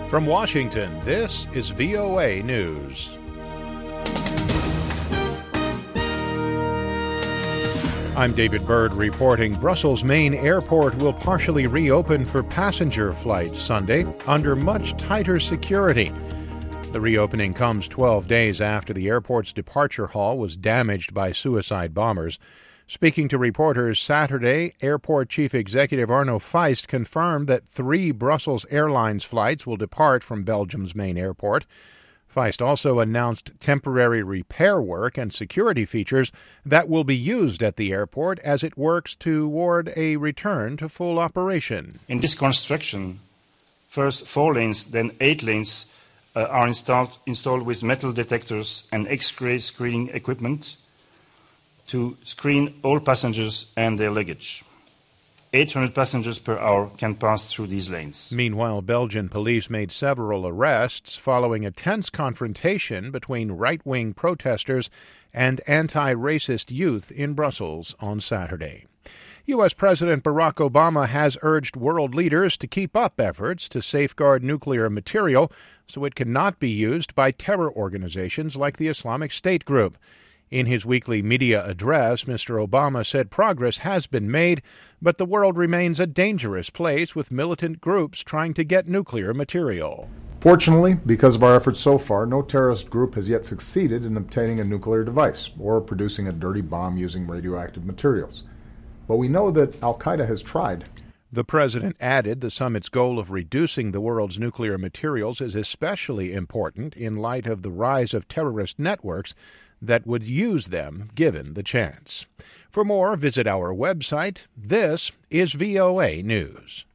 From Washington, this is VOA News. I'm David Byrd reporting Brussels' main airport will partially reopen for passenger flights Sunday under much tighter security. The reopening comes 12 days after the airport's departure hall was damaged by suicide bombers. Speaking to reporters Saturday, Airport Chief Executive Arno Feist confirmed that 3 Brussels Airlines flights will depart from Belgium's main airport. Feist also announced temporary repair work and security features that will be used at the airport as it works toward a return to full operation. In this construction, first 4 lanes, then 8 lanes are installed with metal detectors and X-ray screening equipment to screen all passengers and their luggage. 800 passengers per hour can pass through these lanes. Meanwhile, Belgian police made several arrests following a tense confrontation between right-wing protesters and anti-racist youth in Brussels on Saturday. U.S. President Barack Obama has urged world leaders to keep up efforts to safeguard nuclear material so it cannot be used by terror organizations like the Islamic State group. In his weekly media address, Mr. Obama said progress has been made, but the world remains a dangerous place with militant groups trying to get nuclear material. Fortunately, because of our efforts so far, no terrorist group has yet succeeded in obtaining a nuclear device or producing a dirty bomb using radioactive materials. But we know that Al-Qaeda has tried. The president added the summit's goal of reducing the world's nuclear materials is especially important in light of the rise of terrorist networks that would use them given the chance. For more, visit our website. This is VOA News.